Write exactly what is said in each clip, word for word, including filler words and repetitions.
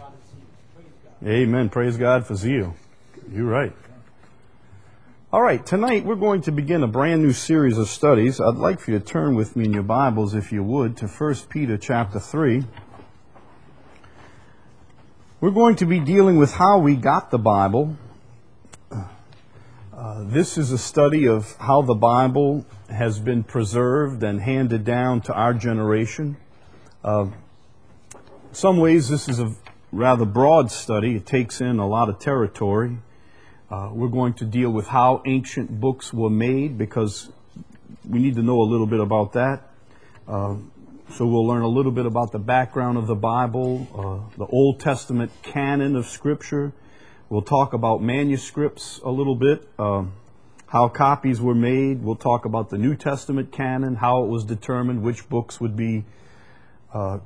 Amen. Praise God for zeal. You're right. All right, tonight we're going to begin a brand new series of studies. I'd like for you to turn with me in your Bibles, if you would, to First Peter chapter three. We're going to be dealing with how we got the Bible. Uh, this is a study of how the Bible has been preserved and handed down to our generation. Uh, in some ways, this is a rather broad study. It takes in a lot of territory. Uh, we're going to deal with how ancient books were made, because we need to know a little bit about that. Uh, so we'll learn a little bit about the background of the Bible, uh, the Old Testament canon of Scripture. We'll talk about manuscripts a little bit, uh, how copies were made. We'll talk about the New Testament canon, how it was determined which books would be uh,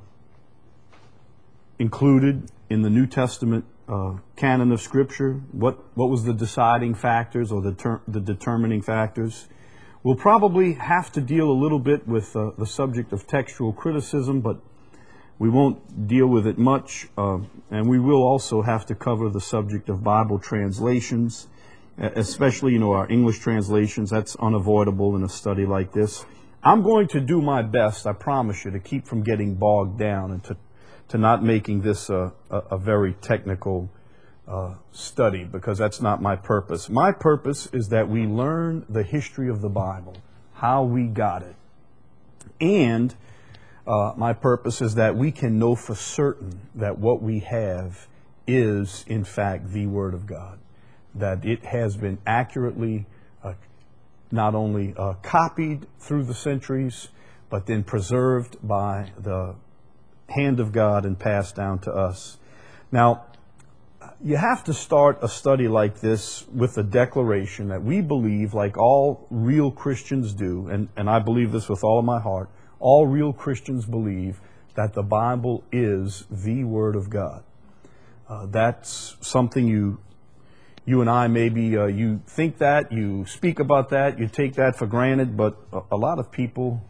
included in the New Testament uh, canon of Scripture. What what was the deciding factors or the, ter- the determining factors? We'll probably have to deal a little bit with uh, the subject of textual criticism, but we won't deal with it much, uh, and we will also have to cover the subject of Bible translations, especially, you know, our English translations. That's unavoidable in a study like this. I'm going to do my best, I promise you, to keep from getting bogged down and to, to not making this a, a, a very technical uh, study, because that's not my purpose. My purpose is that we learn the history of the Bible, how we got it, and Uh, my purpose is that we can know for certain that what we have is, in fact, the Word of God. That it has been accurately uh, not only uh, copied through the centuries, but then preserved by the hand of God and passed down to us. Now, you have to start a study like this with a declaration that we believe, like all real Christians do, and, and I believe this with all of my heart, all real Christians believe that the Bible is the Word of God. Uh, that's something you you and I maybe, uh, you think that, you speak about that, you take that for granted, but a, a lot of people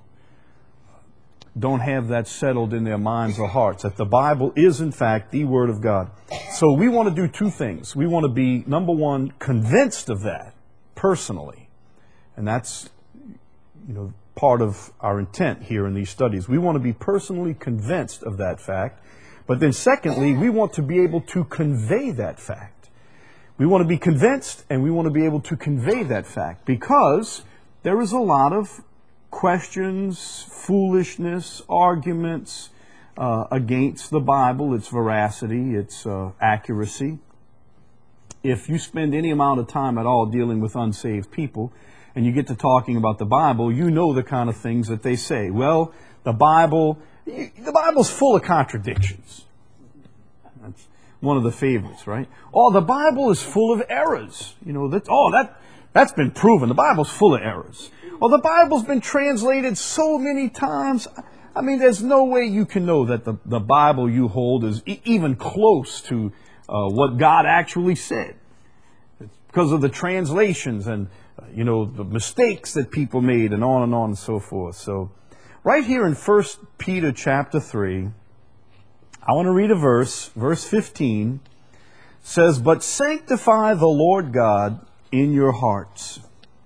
don't have that settled in their minds or hearts, that the Bible is in fact the Word of God. So we want to do two things. We want to be, number one, convinced of that personally, and that's, you know, part of our intent here in these studies. We want to be personally convinced of that fact. But then secondly, we want to be able to convey that fact. We want to be convinced, and we want to be able to convey that fact, because there is a lot of questions, foolishness, arguments uh, against the Bible, its veracity, its uh, accuracy. If you spend any amount of time at all dealing with unsaved people, and you get to talking about the Bible, you know the kind of things that they say. Well, the Bible, the Bible's full of contradictions. That's one of the favorites, right? Oh, the Bible is full of errors. You know, that, oh, that, that's been proven. The Bible's full of errors. Well, the Bible's been translated so many times. I mean, there's no way you can know that the, the Bible you hold is e- even close to uh, what God actually said. It's because of the translations and you know, the mistakes that people made, and on and on and so forth. So right here in First Peter chapter three, I want to read a verse, verse fifteen, says, "But sanctify the Lord God in your hearts,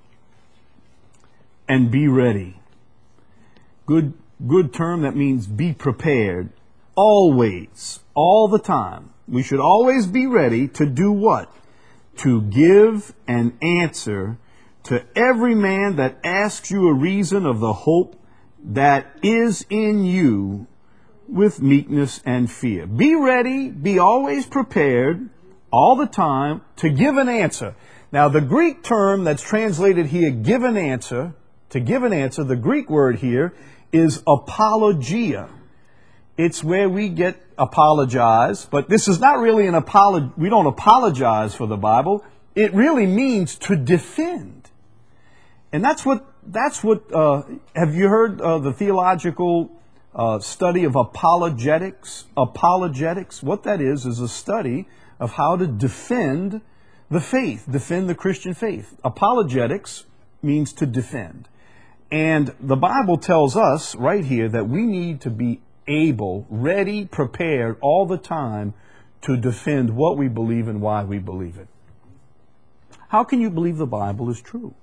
and be ready." Good, good term, that means be prepared. Always, all the time. We should always be ready to do what? To give an answer to every man that asks you a reason of the hope that is in you with meekness and fear. Be ready, be always prepared, all the time, to give an answer. Now, the Greek term that's translated here, give an answer, to give an answer, the Greek word here is apologia. It's where we get apologize, but this is not really an apology. We don't apologize for the Bible. It really means to defend. And that's what, that's what, uh, have you heard uh, the theological uh, study of apologetics? Apologetics, what that is, is a study of how to defend the faith, defend the Christian faith. Apologetics means to defend. And the Bible tells us right here that we need to be able, ready, prepared all the time to defend what we believe and why we believe it. How can you believe the Bible is true?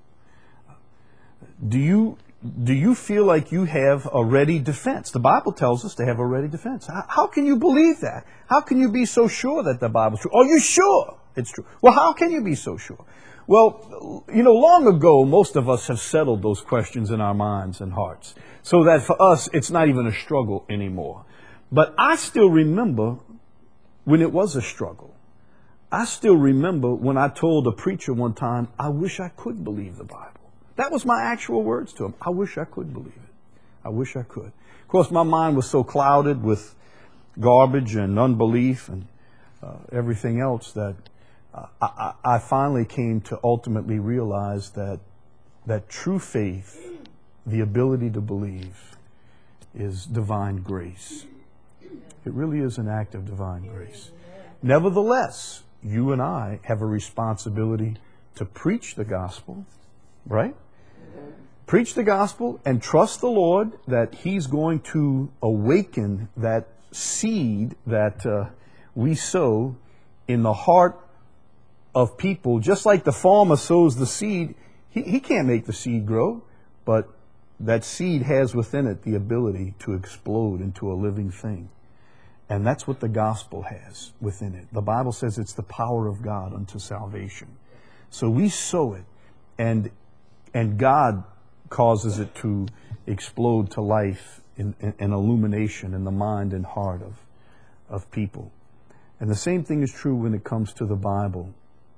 Do you do you feel like you have a ready defense? The Bible tells us to have a ready defense. How, how can you believe that? How can you be so sure that the Bible is true? Are you sure it's true? Well, how can you be so sure? Well, you know, long ago, most of us have settled those questions in our minds and hearts, so that for us, it's not even a struggle anymore. But I still remember when it was a struggle. I still remember when I told a preacher one time, I wish I could believe the Bible. That was my actual words to him. I wish I could believe it. I wish I could. Of course, my mind was so clouded with garbage and unbelief and uh, everything else that uh, I, I finally came to ultimately realize that that true faith, the ability to believe, is divine grace. It really is an act of divine grace. Nevertheless, you and I have a responsibility to preach the gospel, right? Preach the gospel and trust the Lord that He's going to awaken that seed that uh, we sow in the heart of people. Just like the farmer sows the seed, he, he can't make the seed grow, but that seed has within it the ability to explode into a living thing. And that's what the gospel has within it. The Bible says it's the power of God unto salvation. So we sow it, and and God causes it to explode to life in, in, in illumination in the mind and heart of, of people. And the same thing is true when it comes to the Bible.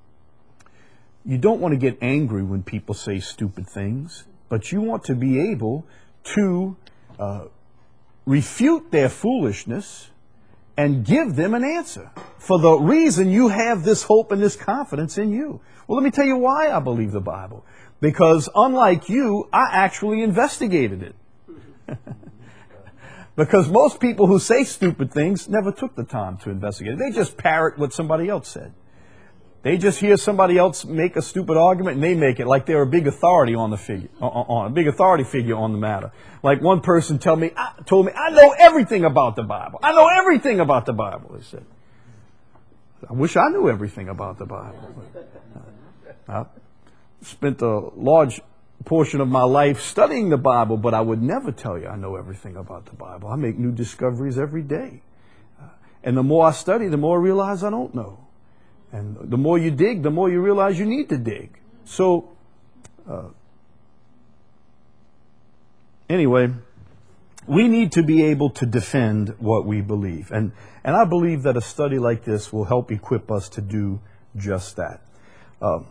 You don't want to get angry when people say stupid things, but you want to be able to uh, refute their foolishness and give them an answer for the reason you have this hope and this confidence in you. Well, let me tell you why I believe the Bible. Because unlike you, I actually investigated it. Because most people who say stupid things never took the time to investigate it. They just parrot what somebody else said. They just hear somebody else make a stupid argument and they make it like they're a big authority on the figure, on, on a big authority figure on the matter. Like one person tell me, I, told me, I know everything about the Bible. I know everything about the Bible. They said, I wish I knew everything about the Bible. I spent a large portion of my life studying the Bible, but I would never tell you I know everything about the Bible. I make new discoveries every day. Uh, and the more I study, the more I realize I don't know. And the more you dig, the more you realize you need to dig. So, uh, anyway, we need to be able to defend what we believe. And, and I believe that a study like this will help equip us to do just that. Um,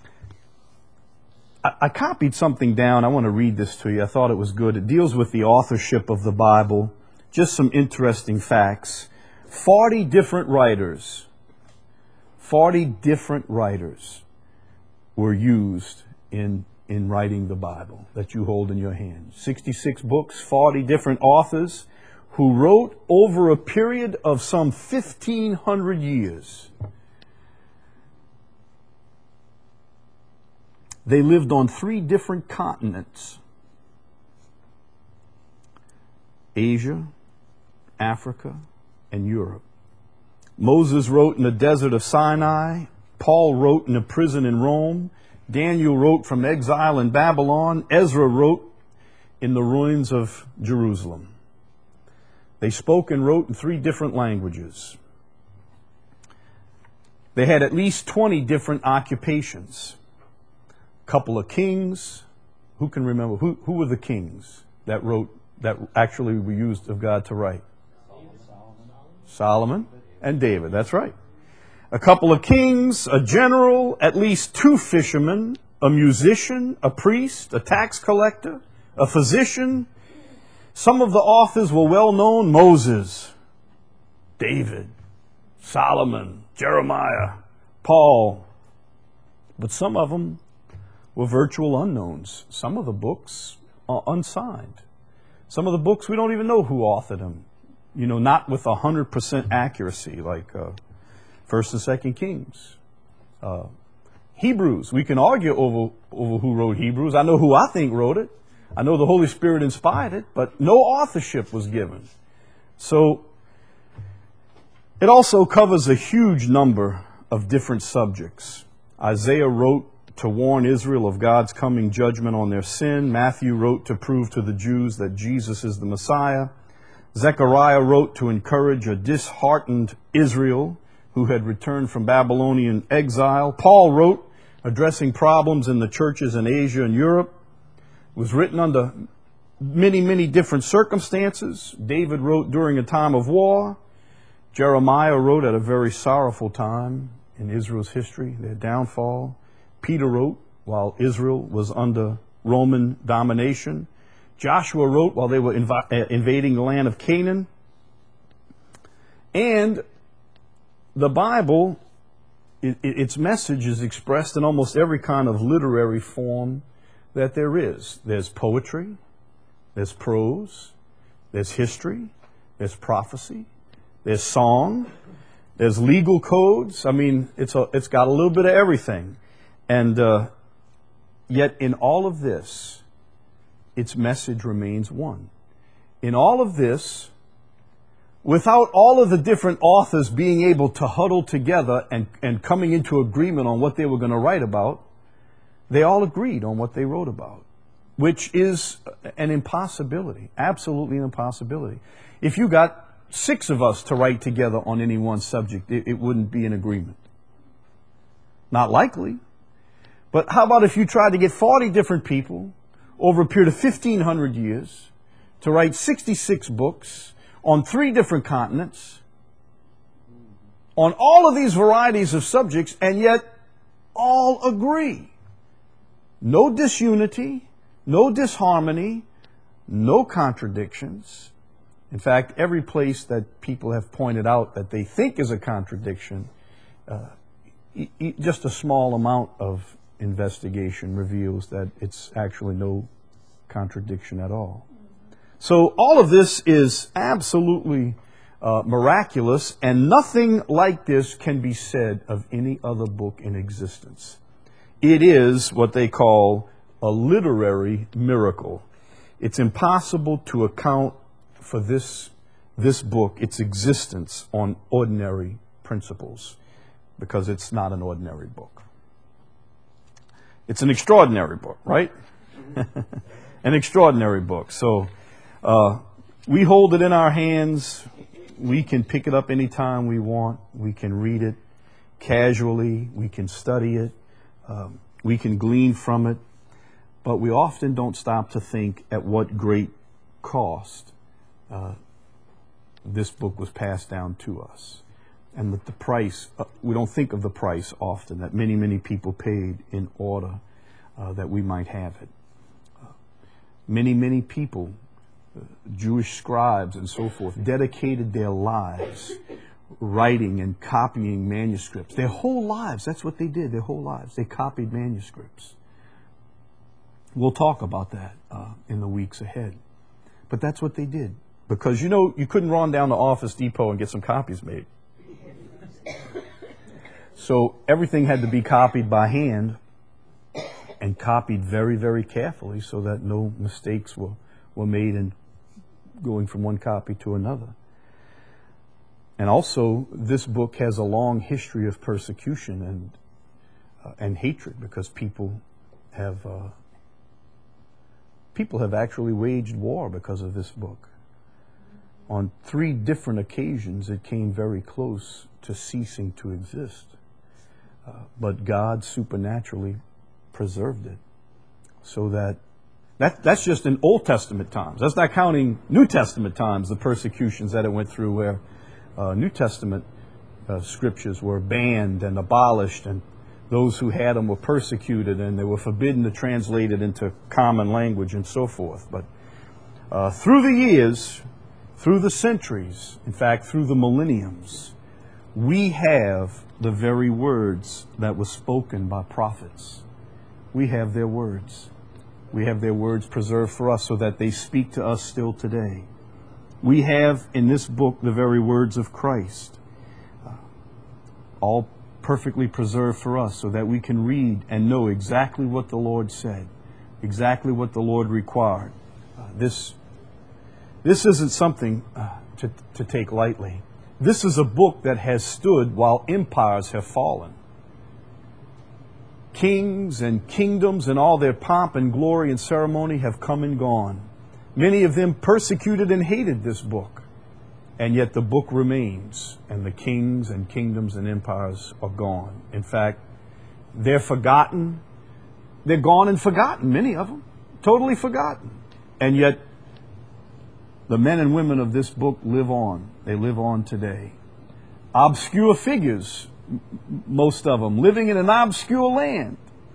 I, I copied something down. I want to read this to you. I thought it was good. It deals with the authorship of the Bible. Just some interesting facts. forty different writers Forty different writers were used in, in writing the Bible that you hold in your hand. sixty-six books, forty different authors who wrote over a period of some fifteen hundred years. They lived on three different continents: Asia, Africa, and Europe. Moses wrote in the desert of Sinai. Paul wrote in a prison in Rome. Daniel wrote from exile in Babylon. Ezra wrote in the ruins of Jerusalem. They spoke and wrote in three different languages. They had at least twenty different occupations. A couple of kings. Who can remember? Who, who were the kings that wrote, that actually were used of God to write? Solomon and David, that's right. A couple of kings, a general, at least two fishermen, a musician, a priest, a tax collector, a physician. Some of the authors were well known: Moses, David, Solomon, Jeremiah, Paul. But some of them were virtual unknowns. Some of the books are unsigned. Some of the books we don't even know who authored them. You know, not with one hundred percent accuracy, like uh, First and Second Kings. Uh, Hebrews, we can argue over, over who wrote Hebrews. I know who I think wrote it. I know the Holy Spirit inspired it, but no authorship was given. So, It also covers a huge number of different subjects. Isaiah wrote to warn Israel of God's coming judgment on their sin. Matthew wrote to prove to the Jews that Jesus is the Messiah. Zechariah wrote to encourage a disheartened Israel who had returned from Babylonian exile. Paul wrote addressing problems in the churches in Asia and Europe. It was written under many, many different circumstances. David wrote during a time of war. Jeremiah wrote at a very sorrowful time in Israel's history, their downfall. Peter wrote while Israel was under Roman domination. Joshua wrote while they were inv- uh, invading the land of Canaan. And the Bible, it, its message is expressed in almost every kind of literary form that there is. There's poetry, there's prose, there's history, there's prophecy, there's song, there's legal codes. I mean, it's a, it's got a little bit of everything. And uh, yet in all of this, its message remains one. In all of this, without all of the different authors being able to huddle together and, and coming into agreement on what they were going to write about, they all agreed on what they wrote about, which is an impossibility, absolutely an impossibility. If you got six of us to write together on any one subject, it, it wouldn't be an agreement. Not likely. But how about if you tried to get forty different people over a period of fifteen hundred years to write sixty-six books on three different continents on all of these varieties of subjects, and yet all agree? No disunity, no disharmony, no contradictions. In fact, every place that people have pointed out that they think is a contradiction, uh, e- e- just a small amount of investigation reveals that it's actually no contradiction at all. So all of this is absolutely uh, miraculous, and nothing like this can be said of any other book in existence. It is what they call a literary miracle. It's impossible to account for this, this book, its existence, on ordinary principles, because it's not an ordinary book. It's an extraordinary book, right? An extraordinary book. So uh, we hold it in our hands. We can pick it up anytime we want. We can read it casually. We can study it. Um, we can glean from it. But we often don't stop to think at what great cost uh, this book was passed down to us. And that the price, uh, we don't think of the price often, that many, many people paid in order uh, that we might have it. Uh, many, many people, uh, Jewish scribes and so forth, dedicated their lives writing and copying manuscripts. Their whole lives, that's what they did, their whole lives. They copied manuscripts. We'll talk about that uh, in the weeks ahead. But that's what they did. Because, you know, you couldn't run down to Office Depot and get some copies made. So everything had to be copied by hand and copied very, very carefully so that no mistakes were, were made in going from one copy to another. And also, this book has a long history of persecution and uh, and hatred, because people have uh, people have actually waged war because of this book. On three different occasions, it came very close to ceasing to exist. Uh, but God supernaturally preserved it. So that, that, that's just in Old Testament times. That's not counting New Testament times, the persecutions that it went through, where uh, New Testament uh, scriptures were banned and abolished, and those who had them were persecuted, and they were forbidden to translate it into common language and so forth. But uh, through the years, through the centuries, in fact, through the millenniums, we have the very words that were spoken by prophets. We have their words. We have their words preserved for us so that they speak to us still today. We have in this book the very words of Christ, uh, all perfectly preserved for us so that we can read and know exactly what the Lord said, exactly what the Lord required. Uh, this, this isn't something uh, to, to take lightly. This is a book that has stood while empires have fallen. Kings and kingdoms and all their pomp and glory and ceremony have come and gone. Many of them persecuted and hated this book. And yet the book remains, and the kings and kingdoms and empires are gone. In fact, they're forgotten. They're gone and forgotten, many of them. Totally forgotten. And yet, the men and women of this book live on. They live on today. Obscure figures, most of them, living in an obscure land.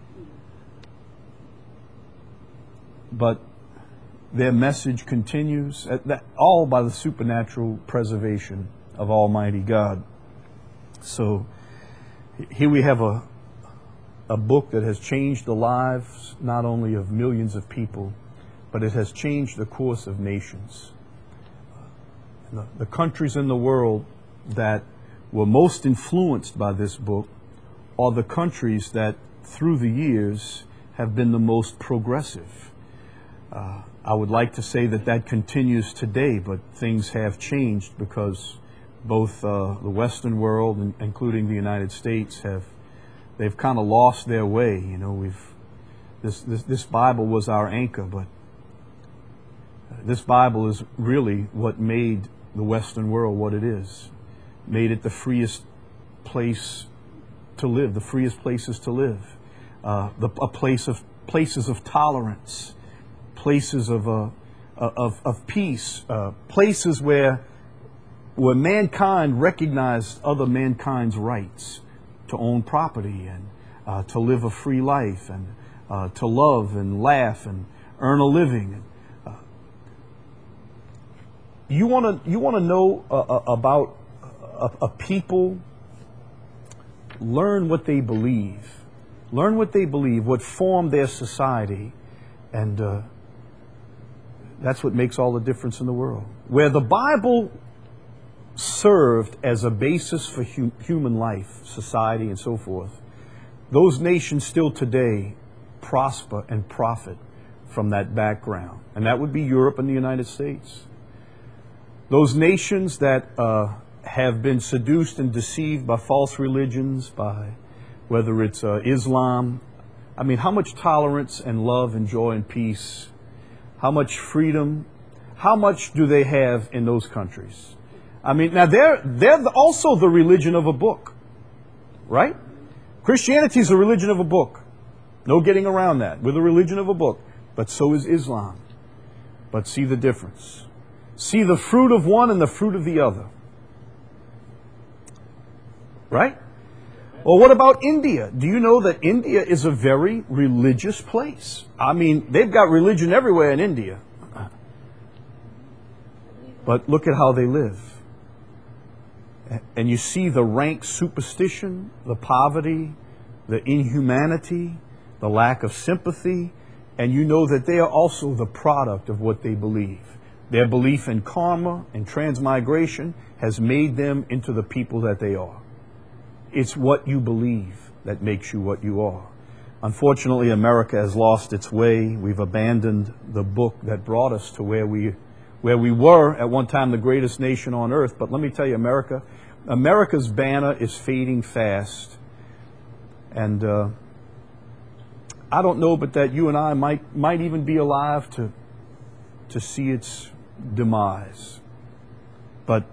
But their message continues, all by the supernatural preservation of Almighty God. So here we have a, a book that has changed the lives not only of millions of people, but it has changed the course of nations. The, the countries in the world that were most influenced by this book are the countries that through the years have been the most progressive. Uh, I would like to say that that continues today, but things have changed because both uh, the Western world, and, including the United States, have they've kind of lost their way. You know, we've this, this this Bible was our anchor, but this Bible is really what made the Western world what it is, made it the freest place to live, the freest places to live, uh, the, a place of places of tolerance, places of uh, of, of peace, uh, places where where mankind recognized other mankind's rights to own property and uh, to live a free life and uh, to love and laugh and earn a living. You want to you want to know uh, about a, a people? Learn what they believe. Learn what they believe, what formed their society, and uh, that's what makes all the difference in the world. Where the Bible served as a basis for hu- human life, society, and so forth, those nations still today prosper and profit from that background, and that would be Europe and the United States. Those nations that uh, have been seduced and deceived by false religions, by whether it's uh, Islam, I mean, how much tolerance and love and joy and peace, how much freedom, how much do they have in those countries? I mean, now they're, they're also the religion of a book, right? Christianity is a religion of a book. No getting around that. We're the religion of a book. But so is Islam. But see the difference. See the fruit of one and the fruit of the other. Right? Well, what about India? Do you know that India is a very religious place? I mean, they've got religion everywhere in India. But look at how they live. And you see the rank superstition, the poverty, the inhumanity, the lack of sympathy, and you know that they are also the product of what they believe. Their belief in karma and transmigration has made them into the people that they are. It's what you believe that makes you what you are. Unfortunately, America has lost its way. We've abandoned the book that brought us to where we where we were at one time the greatest nation on earth. But let me tell you, America, America's banner is fading fast. And uh, I don't know, but that you and I might might even be alive to to see its demise. But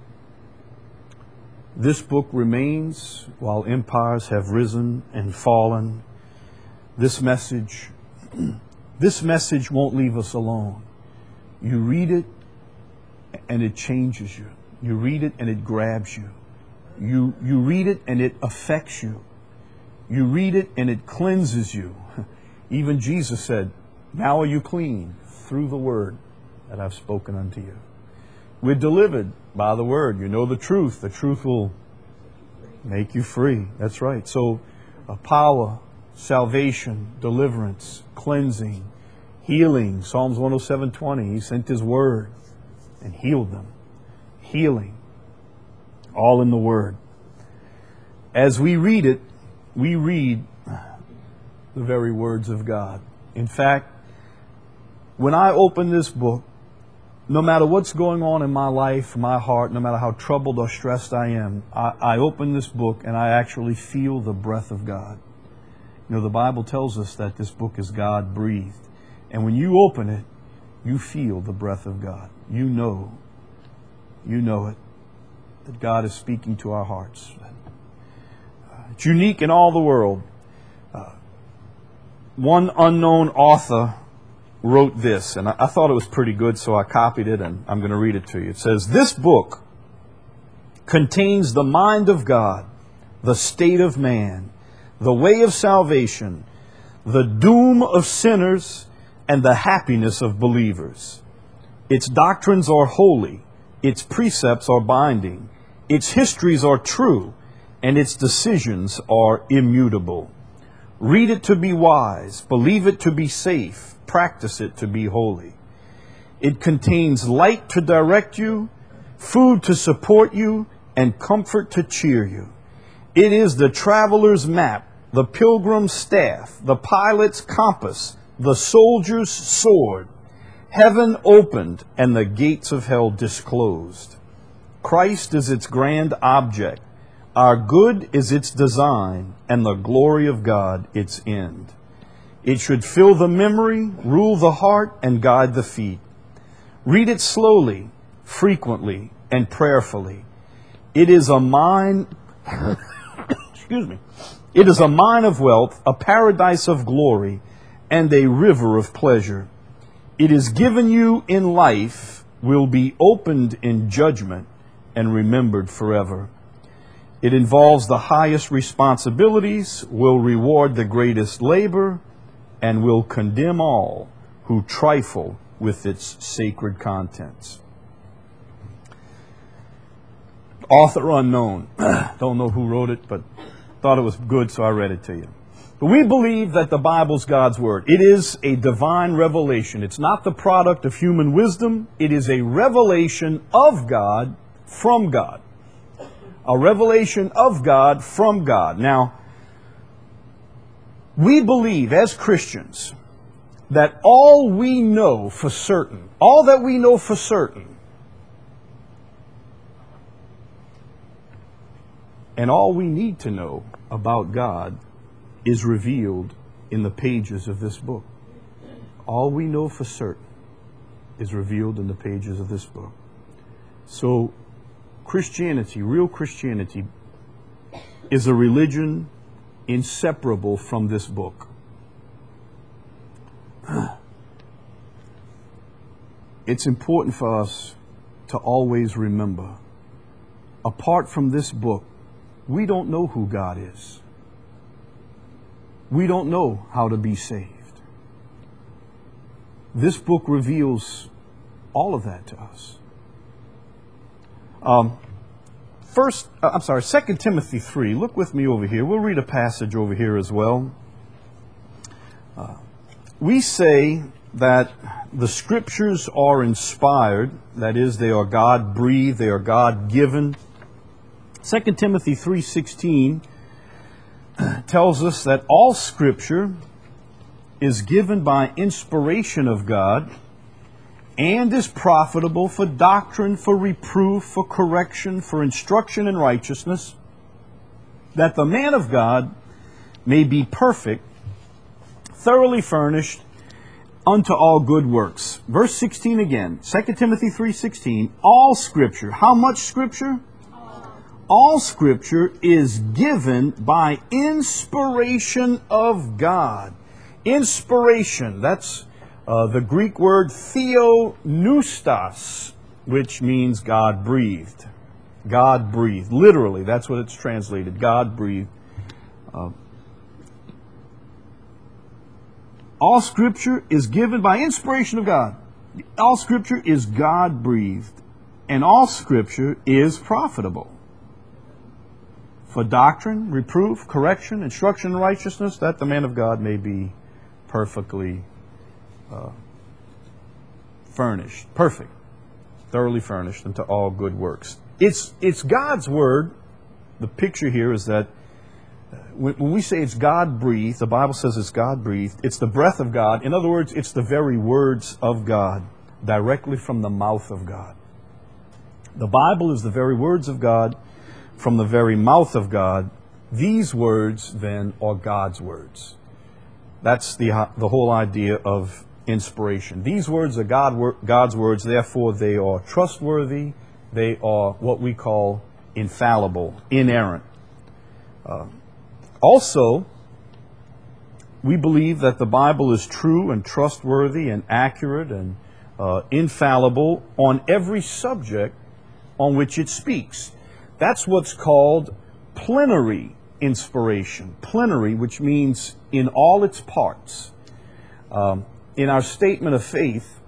this book remains while empires have risen and fallen. This message, this message won't leave us alone. You read it and it changes you. You read it and it grabs you. You, you read it and it affects you. You read it and it cleanses you. Even Jesus said, "Now are you clean through the word that I've spoken unto you." We're delivered by the word. You know the truth. The truth will make you free. That's right. So uh, power, salvation, deliverance, cleansing, healing. Psalms one oh seven twenty, He sent His word and healed them. Healing. All in the word. As we read it, we read the very words of God. In fact, when I open this book, no matter what's going on in my life, my heart, no matter how troubled or stressed I am, I, I open this book and I actually feel the breath of God. You know, the Bible tells us that this book is God-breathed. And when you open it, you feel the breath of God. You know, you know it, that God is speaking to our hearts. It's unique in all the world. Uh, one unknown author wrote this, and I, I thought it was pretty good, so I copied it, and I'm going to read it to you. It says, "This book contains the mind of God, the state of man, the way of salvation, the doom of sinners, and the happiness of believers. Its doctrines are holy, its precepts are binding, its histories are true, and its decisions are immutable. Read it to be wise, believe it to be safe, practice it to be holy. It contains light to direct you, food to support you, and comfort to cheer you. It is the traveler's map, the pilgrim's staff, the pilot's compass, the soldier's sword. Heaven opened and the gates of hell disclosed. Christ is its grand object. Our good is its design, and the glory of God its end. It should fill the memory, rule the heart, and guide the feet. Read it slowly, frequently, and prayerfully. It is a mine, excuse me, it is a mine of wealth, a paradise of glory, and a river of pleasure. It is given you in life, will be opened in judgment, and remembered forever. It involves the highest responsibilities, will reward the greatest labor, and will condemn all who trifle with its sacred contents." Author unknown. Don't know who wrote it, but thought it was good, so I read it to you. But we believe that the Bible's God's Word. It is a divine revelation. It's not the product of human wisdom. It is a revelation of God from God. A revelation of God from God. Now, we believe as Christians that all we know for certain, all that we know for certain, and all we need to know about God is revealed in the pages of this book. All we know for certain is revealed in the pages of this book. So, Christianity, real Christianity, is a religion inseparable from this book. It's important for us to always remember, apart from this book, we don't know who God is. We don't know how to be saved. This book reveals all of that to us. Um, first, uh, I'm sorry, Second Timothy three. Look with me over here. We'll read a passage over here as well. Uh, we say that the Scriptures are inspired. That is, they are God-breathed. They are God-given. Second Timothy three sixteen tells us that all Scripture is given by inspiration of God and is profitable for doctrine, for reproof, for correction, for instruction in righteousness, that the man of God may be perfect, thoroughly furnished unto all good works. Verse sixteen again, Second Timothy three sixteen, all Scripture. How much Scripture? All Scripture is given by inspiration of God. Inspiration, that's uh, the Greek word theopneustos, which means God-breathed. God-breathed. Literally, that's what it's translated, God-breathed. Uh, all Scripture is given by inspiration of God. All Scripture is God-breathed, and all Scripture is profitable for doctrine, reproof, correction, instruction in righteousness, that the man of God may be perfectly uh, furnished, perfect, thoroughly furnished unto all good works. It's, it's God's Word. The picture here is that when, when we say it's God-breathed, the Bible says it's God-breathed. It's the breath of God. In other words, it's the very words of God. directly from the mouth of God. The Bible is the very words of God from the very mouth of God. These words, then, are God's words. That's the, the whole idea of inspiration. These words are God, God's words, therefore they are trustworthy. They are what we call infallible, inerrant. Uh, also, we believe that the Bible is true and trustworthy and accurate and uh, infallible on every subject on which it speaks. That's what's called plenary inspiration. Plenary, which means in all its parts. Um, in our statement of faith,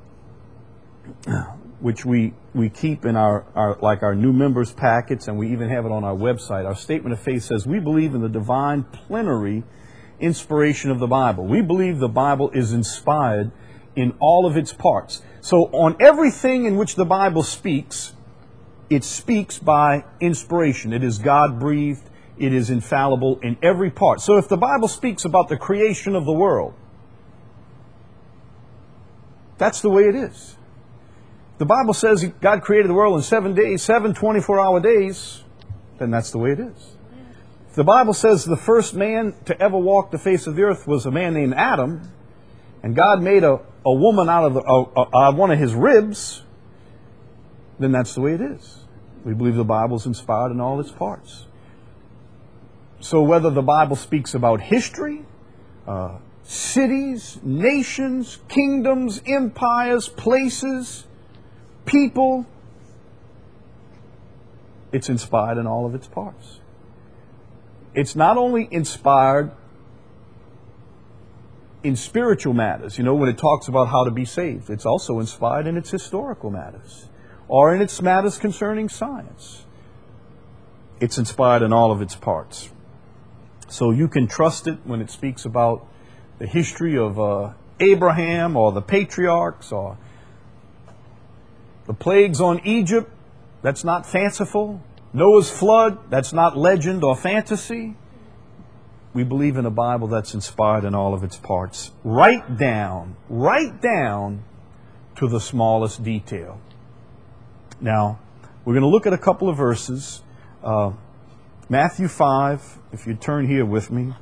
which we, we keep in our, our like our new members packets, and we even have it on our website, our statement of faith says we believe in the divine plenary inspiration of the Bible. We believe the Bible is inspired in all of its parts. So on everything in which the Bible speaks, it speaks by inspiration. It is God-breathed. It is infallible in every part. So if the Bible speaks about the creation of the world, that's the way it is. The Bible says God created the world in seven days, seven twenty-four hour days, then that's the way it is. If the Bible says the first man to ever walk the face of the earth was a man named Adam, and God made a, a woman out of the, uh, uh, one of his ribs, then that's the way it is. We believe the Bible is inspired in all its parts. So whether the Bible speaks about history, uh, cities, nations, kingdoms, empires, places, people, it's inspired in all of its parts. It's not only inspired in spiritual matters, you know, when it talks about how to be saved, it's also inspired in its historical matters or in its matters concerning science. It's inspired in all of its parts. So you can trust it when it speaks about the history of uh, Abraham or the patriarchs or the plagues on Egypt. That's not fanciful. Noah's flood, that's not legend or fantasy. We believe in a Bible that's inspired in all of its parts. Right down, right down to the smallest detail. Now, we're going to look at a couple of verses. Uh, Matthew five, if you turn here with me.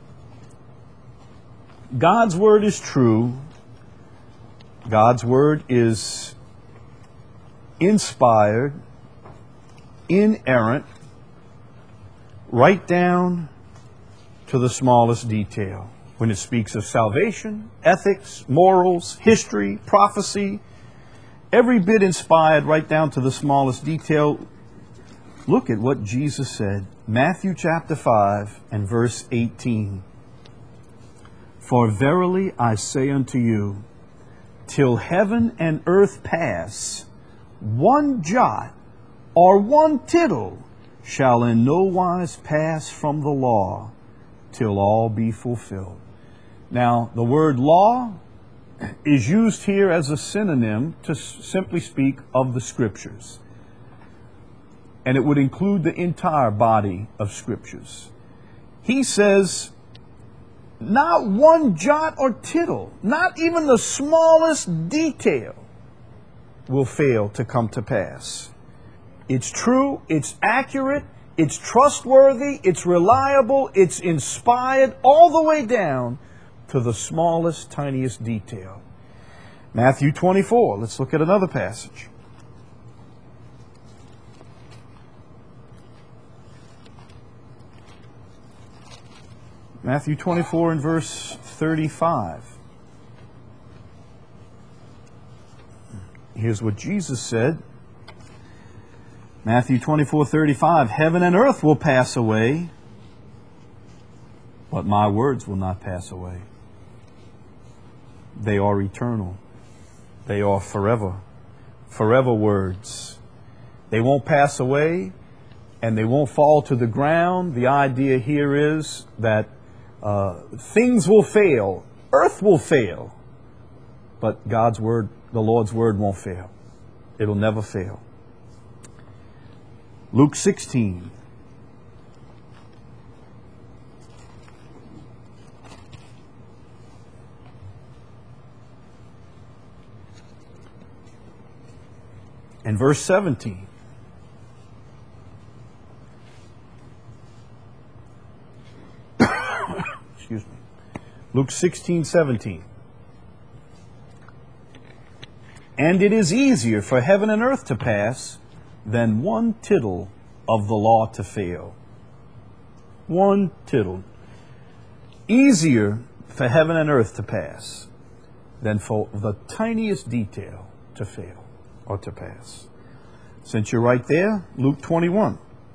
God's Word is true. God's Word is inspired, inerrant, right down to the smallest detail. When it speaks of salvation, ethics, morals, history, prophecy, every bit inspired right down to the smallest detail. Look at what Jesus said. Matthew chapter five and verse eighteen. For verily I say unto you, till heaven and earth pass, one jot or one tittle shall in no wise pass from the law, till all be fulfilled. Now, the word law is used here as a synonym to simply speak of the Scriptures. And it would include the entire body of Scriptures. He says, not one jot or tittle, not even the smallest detail will fail to come to pass. It's true, it's accurate, it's trustworthy, it's reliable, it's inspired all the way down to the smallest, tiniest detail. Matthew twenty-four, let's look at another passage. Matthew twenty-four and verse thirty-five. Here's what Jesus said. Matthew twenty-four thirty-five. Heaven and earth will pass away, but my words will not pass away. They are eternal. They are forever. Forever words. They won't pass away and they won't fall to the ground. The idea here is that uh, things will fail. Earth will fail. But God's word, the Lord's word won't fail. It'll never fail. Luke sixteen. and verse seventeen. Excuse me. Luke sixteen, seventeen. And it is easier for heaven and earth to pass than one tittle of the law to fail. One tittle. Easier for heaven and earth to pass than for the tiniest detail to fail or to pass. Since you're right there, Luke twenty-one.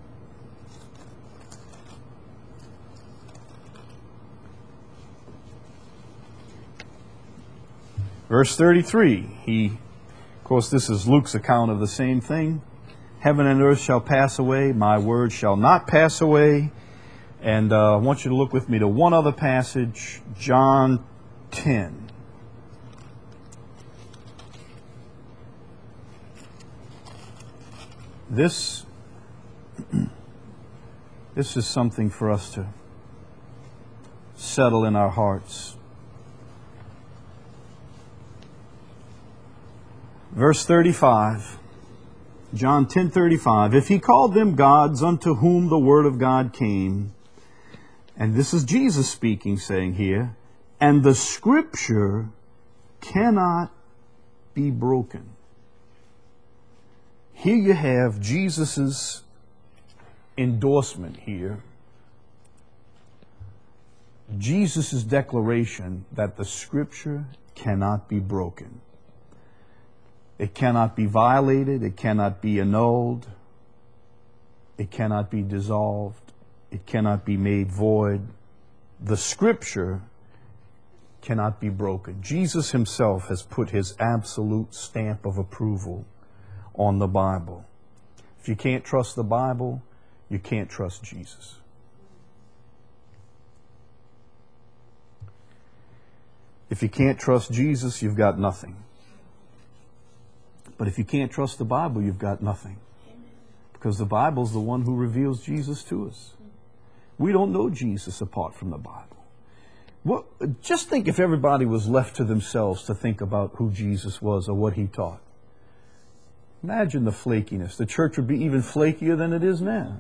Verse thirty-three, he, of course, this is Luke's account of the same thing. Heaven and earth shall pass away, my word shall not pass away. And uh, I want you to look with me to one other passage, John ten. This, this is something for us to settle in our hearts. Verse thirty-five, John ten thirty-five. If he called them gods unto whom the word of God came, and this is Jesus speaking, saying here, and the scripture cannot be broken. Here you have Jesus' endorsement here. Jesus' declaration that the scripture cannot be broken. It cannot be violated. It cannot be annulled. It cannot be dissolved. It cannot be made void. The scripture cannot be broken. Jesus himself has put his absolute stamp of approval on the Bible. If you can't trust the Bible, you can't trust Jesus. If you can't trust Jesus, you've got nothing. But if you can't trust the Bible, you've got nothing. Because the Bible's the one who reveals Jesus to us. We don't know Jesus apart from the Bible. Well, just think if everybody was left to themselves to think about who Jesus was or what he taught. Imagine the flakiness. The church would be even flakier than it is now.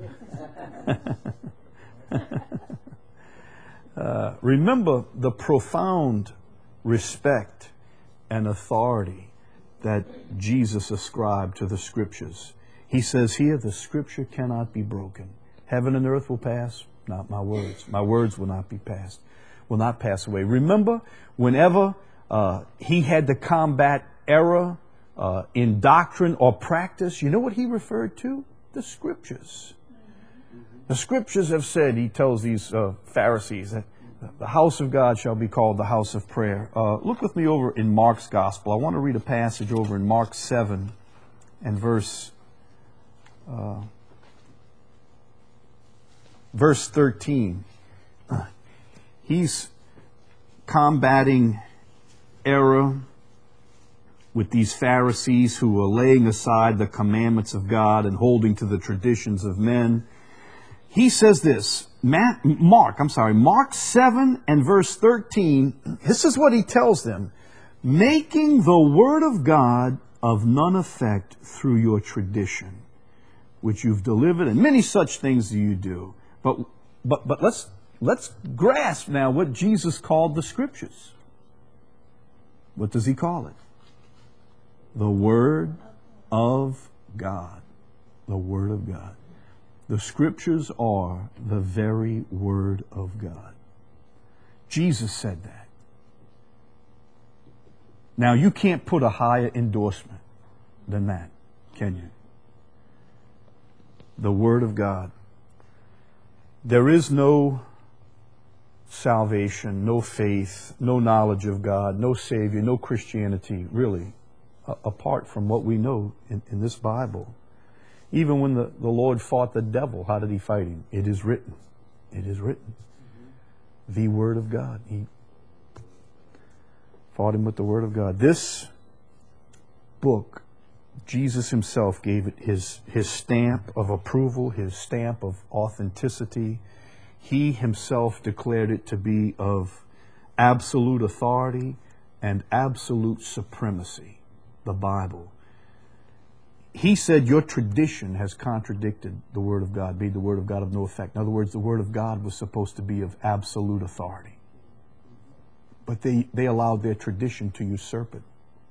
uh, remember the profound respect and authority that Jesus ascribed to the scriptures. He says here, the scripture cannot be broken. Heaven and earth will pass, not my words. My words will not be passed, will not pass away. Remember, whenever uh, he had to combat error uh, in doctrine or practice, you know what he referred to? The scriptures. The scriptures have said, he tells these uh, Pharisees, that the house of God shall be called the house of prayer. Uh, look with me over in Mark's gospel. I want to read a passage over in Mark seven and verse uh, verse thirteen. He's combating error with these Pharisees who are laying aside the commandments of God and holding to the traditions of men. He says this, Mark, I'm sorry, Mark seven and verse thirteen, this is what he tells them, making the word of God of none effect through your tradition, which you've delivered, and many such things do you do. But but but let's let's grasp now what Jesus called the scriptures. What does he call it? The word of God. The word of God. The scriptures are the very word of God. Jesus said that. Now, you can't put a higher endorsement than that, can you? The word of God. There is no salvation, no faith, no knowledge of God, no Savior, no Christianity, really, a- apart from what we know in, in this Bible. Even when the, the Lord fought the devil, how did he fight him? It is written. It is written. Mm-hmm. The Word of God. He fought him with the Word of God. This book, Jesus himself gave it his, his stamp of approval, his stamp of authenticity. He himself declared it to be of absolute authority and absolute supremacy, the Bible. he said your tradition has contradicted the Word of God, made the Word of God of no effect. In other words, the Word of God was supposed to be of absolute authority. But they, they allowed their tradition to usurp it.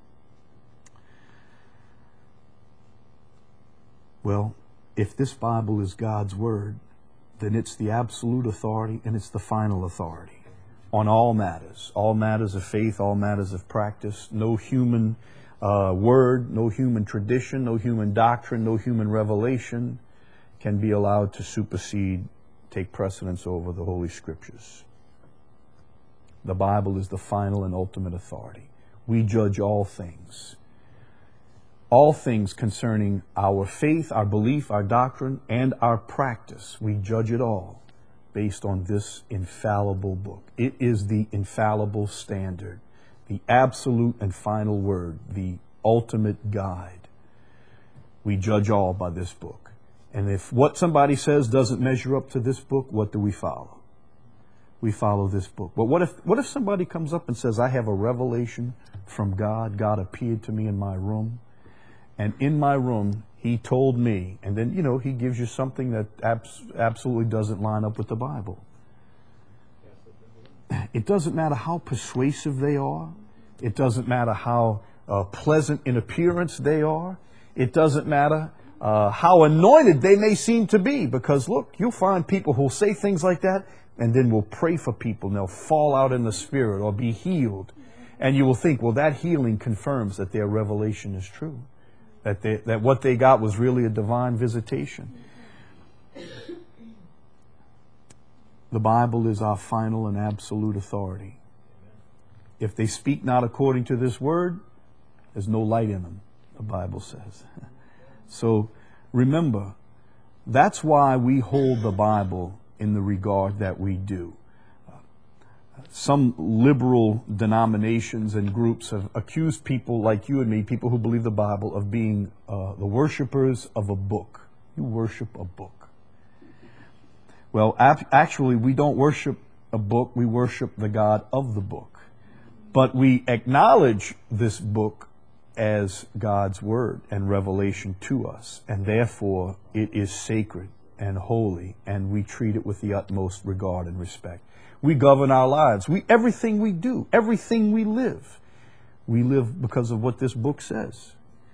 Well, if this Bible is God's Word, then it's the absolute authority and it's the final authority on all matters, all matters of faith, all matters of practice. No human uh, word, no human tradition, no human doctrine, no human revelation can be allowed to supersede, take precedence over the Holy Scriptures. The Bible is the final and ultimate authority. We judge all things. All things concerning our faith, our belief, our doctrine, and our practice. We judge it all based on this infallible book. It is the infallible standard, the absolute and final word, the ultimate guide. We judge all by this book. And if what somebody says doesn't measure up to this book, what do we follow? We follow this book. But what if what if somebody comes up and says, I have a revelation from God, God appeared to me in my room, and in my room, he told me, and then, you know, he gives you something that abs- absolutely doesn't line up with the Bible. It doesn't matter how persuasive they are. It doesn't matter how uh, pleasant in appearance they are. It doesn't matter uh, how anointed they may seem to be. Because, look, you'll find people who'll say things like that, and then will pray for people, and they'll fall out in the Spirit or be healed. And you will think, well, that healing confirms that their revelation is true. That, they, that what they got was really a divine visitation. The Bible is our final and absolute authority. If they speak not according to this word, there's no light in them, the Bible says. So remember, that's why we hold the Bible in the regard that we do. Some liberal denominations and groups have accused people like you and me, people who believe the Bible, of being uh, the worshipers of a book. You worship a book. Well, ap- actually, we don't worship a book. We worship the God of the book. But we acknowledge this book as God's word and revelation to us. And therefore, it is sacred and holy, and we treat it with the utmost regard and respect. We govern our lives. We, everything we do, everything we live, we live because of what this book says.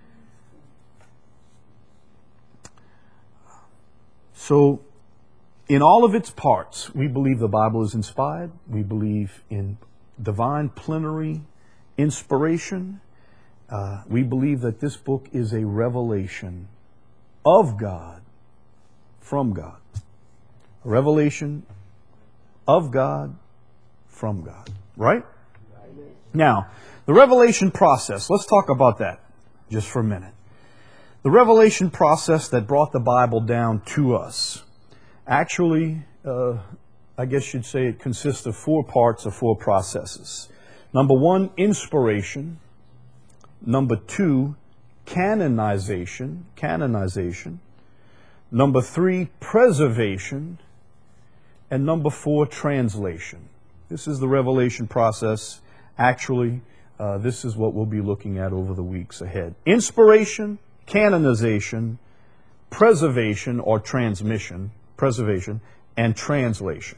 So, in all of its parts, we believe the Bible is inspired. We believe in divine plenary inspiration. Uh, we believe that this book is a revelation of God, from God. A revelation of God, from God. Right? Now, the revelation process, let's talk about that just for a minute. The revelation process that brought the Bible down to us, actually, uh, I guess you'd say it consists of four parts or four processes. Number one, inspiration. Number two, canonization. Canonization. Number three, preservation. And number four, translation. This is the revelation process. Actually, uh, this is what we'll be looking at over the weeks ahead. Inspiration, canonization, preservation or transmission, preservation, and translation.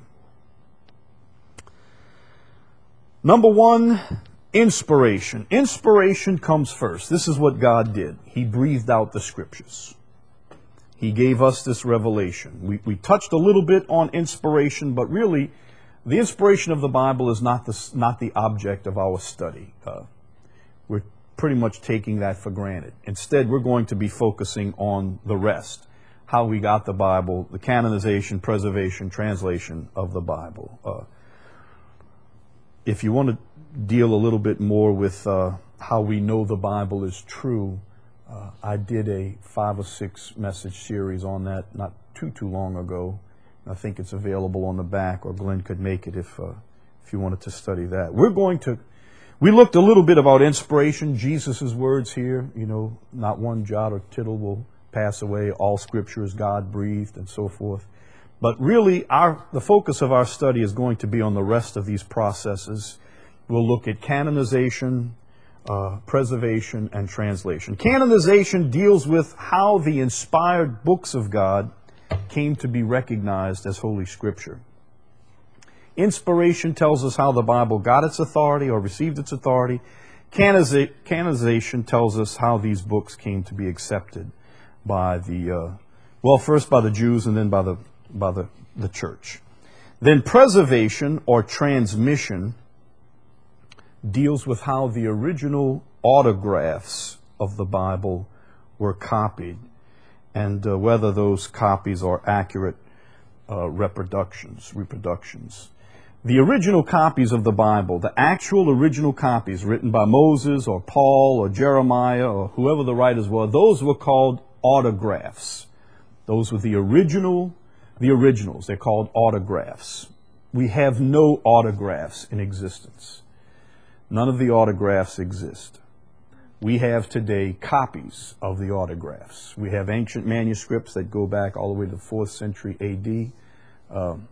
Number one, inspiration. Inspiration comes first. This is what God did. He breathed out the Scriptures. He gave us this revelation. We, we touched a little bit on inspiration, but really, the inspiration of the Bible is not the, not the object of our study. Uh, we're pretty much taking that for granted. Instead, we're going to be focusing on the rest. How we got the Bible, the canonization, preservation, translation of the Bible. Uh, if you want to deal a little bit more with uh, how we know the Bible is true, Uh, I did a five or six message series on that not too, too long ago. I think it's available on the back, or Glenn could make it if uh, if you wanted to study that. We're going to, we looked a little bit about inspiration, Jesus' words here, you know, not one jot or tittle will pass away, all Scripture is God-breathed, and so forth. But really, our the focus of our study is going to be on the rest of these processes. We'll look at canonization, uh, preservation, and translation. Canonization deals with how the inspired books of God came to be recognized as Holy Scripture. Inspiration tells us how the Bible got its authority or received its authority. Canoniza- canonization tells us how these books came to be accepted by the, uh, well, first by the Jews and then by the, by the, the church. Then preservation or transmission deals with how the original autographs of the Bible were copied and uh, whether those copies are accurate uh, reproductions, reproductions. The original copies of the Bible, the actual original copies written by Moses or Paul or Jeremiah or whoever the writers were, those were called autographs. Those were the original, the originals. They're called autographs. We have no autographs in existence. None of the autographs exist. We have today copies of the autographs. We have ancient manuscripts that go back all the way to the fourth century A D. Um,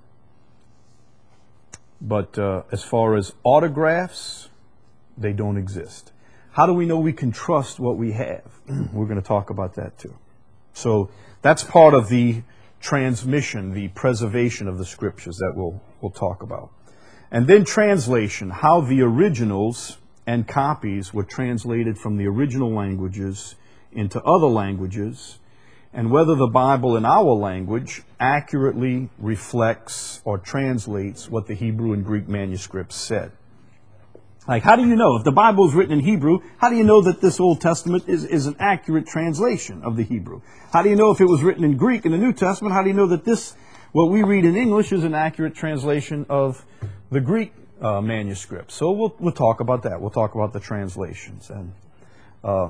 but uh, as far as autographs, they don't exist. How do we know we can trust what we have? We're going to talk about that too. So that's part of the transmission, the preservation of the scriptures that we'll, we'll talk about. And then translation, how the originals and copies were translated from the original languages into other languages, and whether the Bible in our language accurately reflects or translates what the Hebrew and Greek manuscripts said. Like, how do you know? If the Bible is written in Hebrew, how do you know that this Old Testament is, is an accurate translation of the Hebrew? How do you know if it was written in Greek in the New Testament? How do you know that this, what we read in English, is an accurate translation of the Greek uh, manuscript? So we'll, we'll talk about that. We'll talk about the translations. And uh,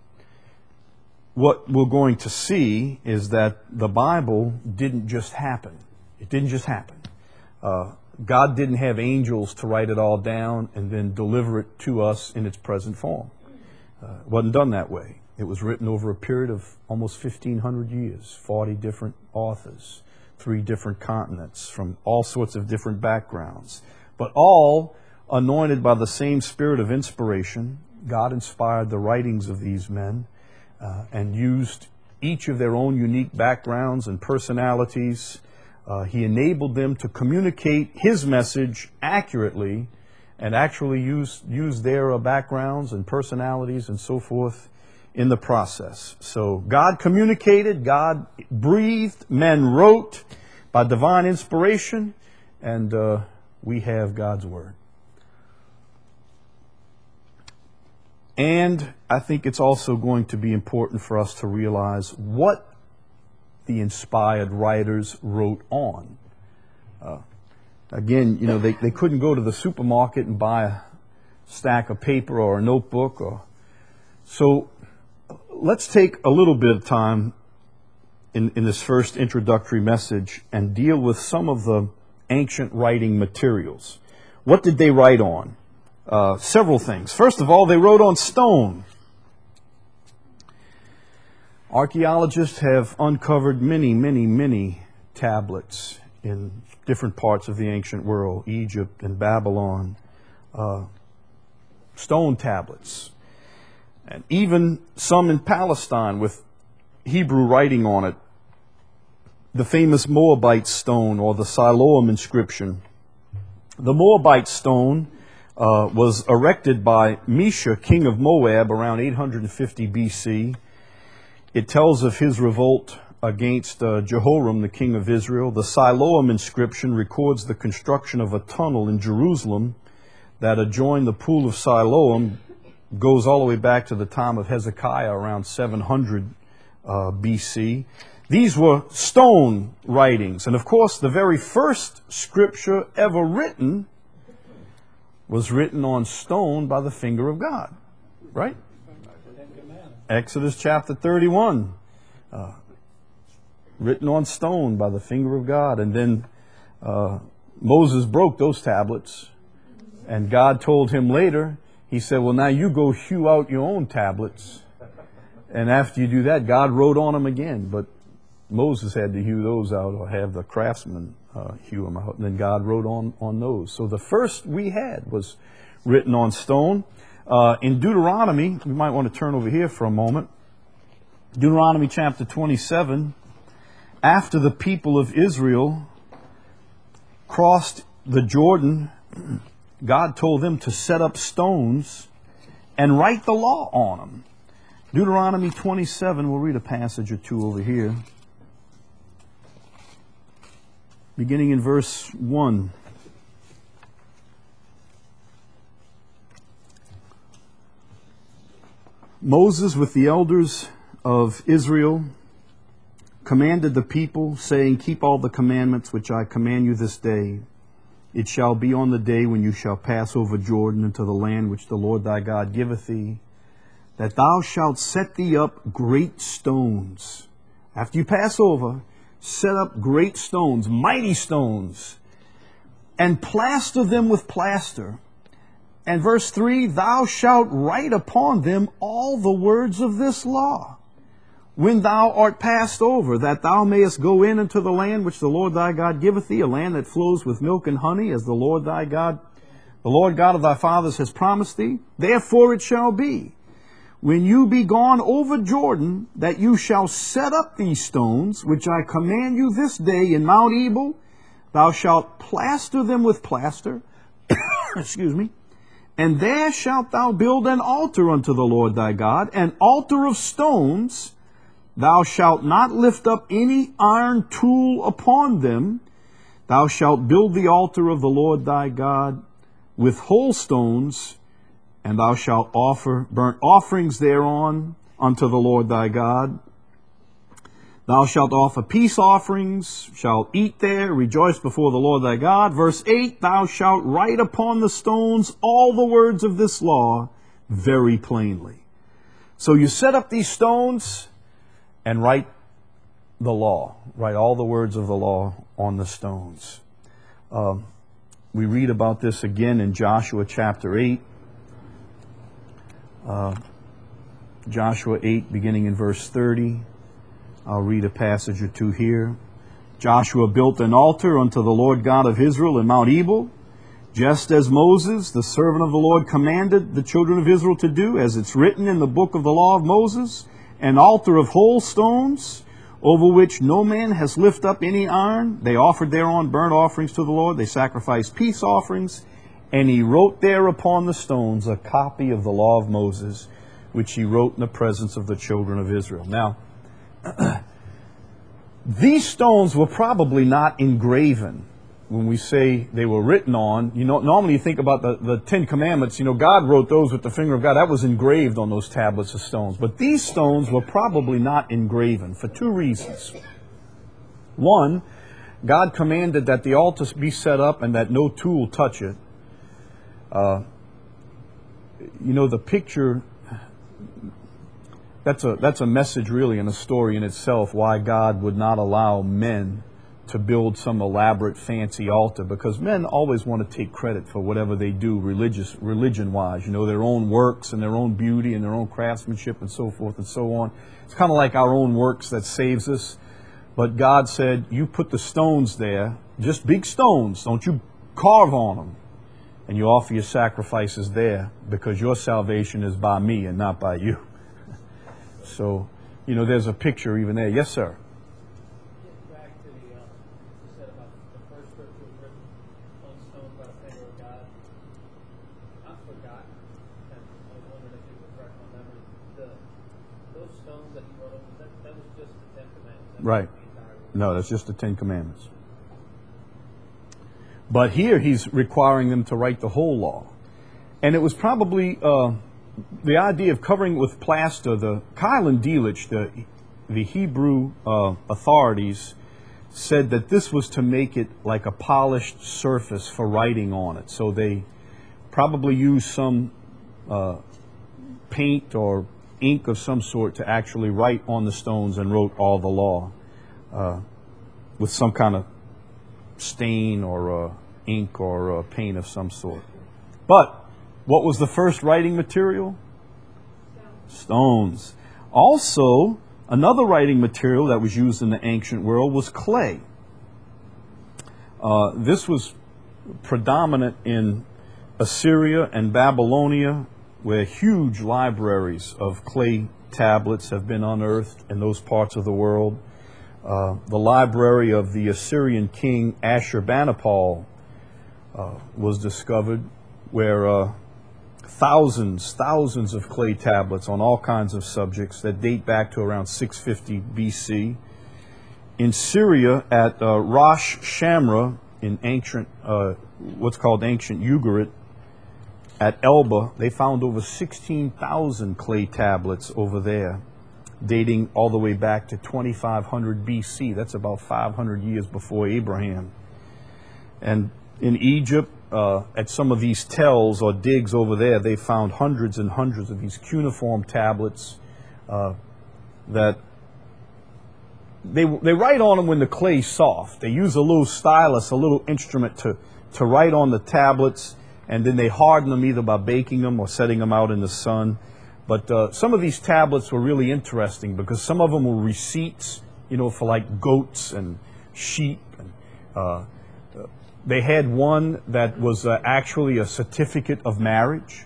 what we're going to see is that the Bible didn't just happen. It didn't just happen. Uh, God didn't have angels to write it all down and then deliver it to us in its present form. Uh, it wasn't done that way. It was written over a period of almost fifteen hundred years, forty different authors, three different continents, from all sorts of different backgrounds, but all anointed by the same spirit of inspiration. God inspired the writings of these men uh, and used each of their own unique backgrounds and personalities. Uh, he enabled them to communicate His message accurately and actually use, use their uh, backgrounds and personalities and so forth in the process. So God communicated, God breathed, men wrote by divine inspiration, and uh, we have God's Word. And I think it's also going to be important for us to realize what the inspired writers wrote on. Uh, again, you know, they, they couldn't go to the supermarket and buy a stack of paper or a notebook. Or So let's take a little bit of time in, in this first introductory message and deal with some of the ancient writing materials. What did they write on? Uh, several things. First of all, they wrote on stone. Archaeologists have uncovered many, many, many tablets in different parts of the ancient world, Egypt and Babylon, uh, stone tablets, and even some in Palestine with Hebrew writing on it. The famous Moabite stone, or the Siloam inscription. The Moabite stone uh, was erected by Mesha, king of Moab, around eight hundred fifty B C. It tells of his revolt against uh, Jehoram, the king of Israel. The Siloam inscription records the construction of a tunnel in Jerusalem that adjoined the pool of Siloam, goes all the way back to the time of Hezekiah, around seven hundred uh, B C. These were stone writings. And of course, the very first scripture ever written was written on stone by the finger of God, right? Exodus chapter thirty-one, uh, written on stone by the finger of God. And then uh, Moses broke those tablets, and God told him later, He said, well, now you go hew out your own tablets. And after you do that, God wrote on them again. But Moses had to hew those out, or have the craftsmen uh, hew them out. And then God wrote on, on those. So the first we had was written on stone. Uh, in Deuteronomy, we might want to turn over here for a moment. Deuteronomy chapter twenty-seven, after the people of Israel crossed the Jordan, God told them to set up stones and write the law on them. Deuteronomy twenty-seven, we'll read a passage or two over here. Beginning in verse one. Moses with the elders of Israel commanded the people, saying, keep all the commandments which I command you this day. It shall be on the day when you shall pass over Jordan into the land which the Lord thy God giveth thee, that thou shalt set thee up great stones. After you pass over, set up great stones, mighty stones, and plaster them with plaster. And verse three, thou shalt write upon them all the words of this law, when thou art passed over, that thou mayest go in into the land which the Lord thy God giveth thee, a land that flows with milk and honey, as the Lord thy God, the Lord God of thy fathers has promised thee. Therefore it shall be, when you be gone over Jordan, that you shall set up these stones, which I command you this day in Mount Ebal. Thou shalt plaster them with plaster. Excuse me. And there shalt thou build an altar unto the Lord thy God, an altar of stones. Thou shalt not lift up any iron tool upon them. Thou shalt build the altar of the Lord thy God with whole stones, and thou shalt offer burnt offerings thereon unto the Lord thy God. Thou shalt offer peace offerings, shalt eat there, rejoice before the Lord thy God. Verse eight, thou shalt write upon the stones all the words of this law very plainly. So you set up these stones and write the law, write all the words of the law on the stones. Um, we read about this again in Joshua chapter eight. Uh, Joshua eight, beginning in verse thirty. I'll read a passage or two here. Joshua built an altar unto the Lord God of Israel in Mount Ebal, just as Moses, the servant of the Lord, commanded the children of Israel to do, as it's written in the book of the law of Moses, an altar of whole stones, over which no man has lifted up any iron. They offered thereon burnt offerings to the Lord. They sacrificed peace offerings. And he wrote there upon the stones a copy of the law of Moses, which he wrote in the presence of the children of Israel. Now, these stones were probably not engraven. When we say they were written on, you know, normally you think about the, the Ten Commandments, you know, God wrote those with the finger of God. That was engraved on those tablets of stones. But these stones were probably not engraven for two reasons. One, God commanded that the altar be set up and that no tool touch it. Uh, you know, the picture, that's a, that's a message really in a story in itself, why God would not allow men to build some elaborate fancy altar, because men always want to take credit for whatever they do religious, religion-wise, you know, their own works and their own beauty and their own craftsmanship and so forth and so on. It's kind of like our own works that saves us. But God said, you put the stones there, just big stones, don't you carve on them, and you offer your sacrifices there, because your salvation is by me and not by you. So, you know, there's a picture even there. Yes, sir. Right. No, that's just the Ten Commandments. But here he's requiring them to write the whole law. And it was probably uh, the idea of covering it with plaster. The Keil and Delitzsch, the, the Hebrew uh, authorities, said that this was to make it like a polished surface for writing on it. So they probably used some uh, paint or ink of some sort to actually write on the stones and wrote all the law uh, with some kind of stain or uh, ink or uh, paint of some sort. But what was the first writing material? Stones. Also, another writing material that was used in the ancient world was clay. Uh, this was predominant in Assyria and Babylonia, where huge libraries of clay tablets have been unearthed in those parts of the world. Uh, the library of the Assyrian king Ashurbanipal uh, was discovered, where uh, thousands, thousands of clay tablets on all kinds of subjects that date back to around six fifty B C. In Syria, at uh, Rosh Shamra, in ancient, uh, what's called ancient Ugarit, at Elba, they found over sixteen thousand clay tablets over there, dating all the way back to twenty-five hundred B C. That's about five hundred years before Abraham. And in Egypt, uh, at some of these tells or digs over there, they found hundreds and hundreds of these cuneiform tablets uh, that they, they write on them when the clay's soft. They use a little stylus, a little instrument to, to write on the tablets, and then they harden them either by baking them or setting them out in the sun. But uh, some of these tablets were really interesting because some of them were receipts, you know, for like goats and sheep. And, uh, they had one that was uh, actually a certificate of marriage.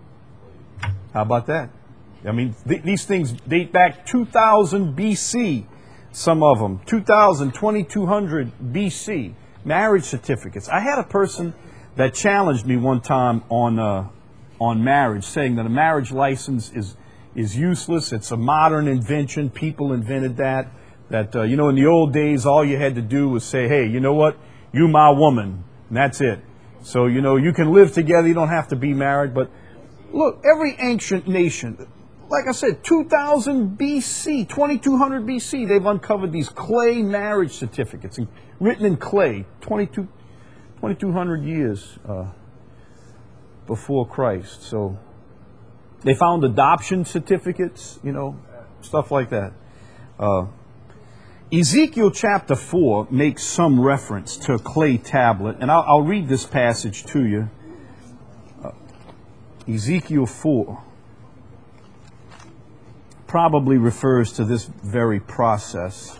How about that? I mean, th these things date back two thousand B C, some of them, two thousand, twenty-two hundred B C, marriage certificates. I had a person that challenged me one time on uh, on marriage, saying that a marriage license is is useless. It's a modern invention. People invented that. That uh, you know, in the old days, all you had to do was say, "Hey, you know what? You my woman," and that's it. So you know, you can live together. You don't have to be married. But look, every ancient nation, like I said, two thousand B C, twenty-two hundred B C, they've uncovered these clay marriage certificates written in clay, twenty-two, twenty-two hundred years uh, before Christ. So they found adoption certificates, you know, stuff like that. Uh, Ezekiel chapter four makes some reference to a clay tablet, and I'll, I'll read this passage to you. Uh, Ezekiel four probably refers to this very process.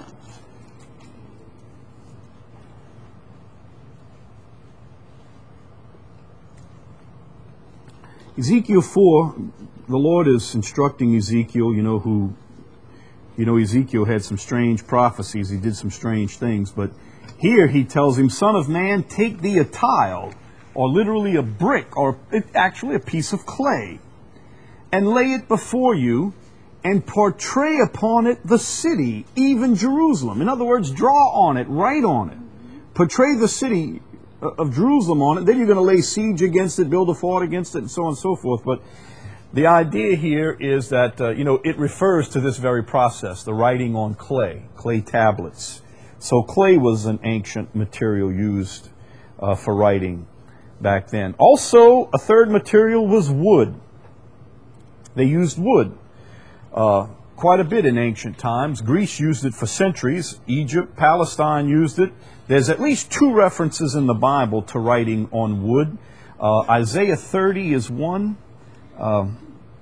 Ezekiel four, the Lord is instructing Ezekiel, you know, who, you know, Ezekiel had some strange prophecies. He did some strange things. But here he tells him, "Son of man, take thee a tile," or literally a brick, or actually a piece of clay, "and lay it before you, and portray upon it the city, even Jerusalem." In other words, draw on it, write on it. Portray the city of Jerusalem on it. Then you're going to lay siege against it, build a fort against it, and so on and so forth. But the idea here is that, uh, you know, it refers to this very process, the writing on clay, clay tablets. So clay was an ancient material used uh, for writing back then. Also, a third material was wood. They used wood uh, quite a bit in ancient times. Greece used it for centuries. Egypt, Palestine used it. There's at least two references in the Bible to writing on wood. Uh, Isaiah thirty is one. Um,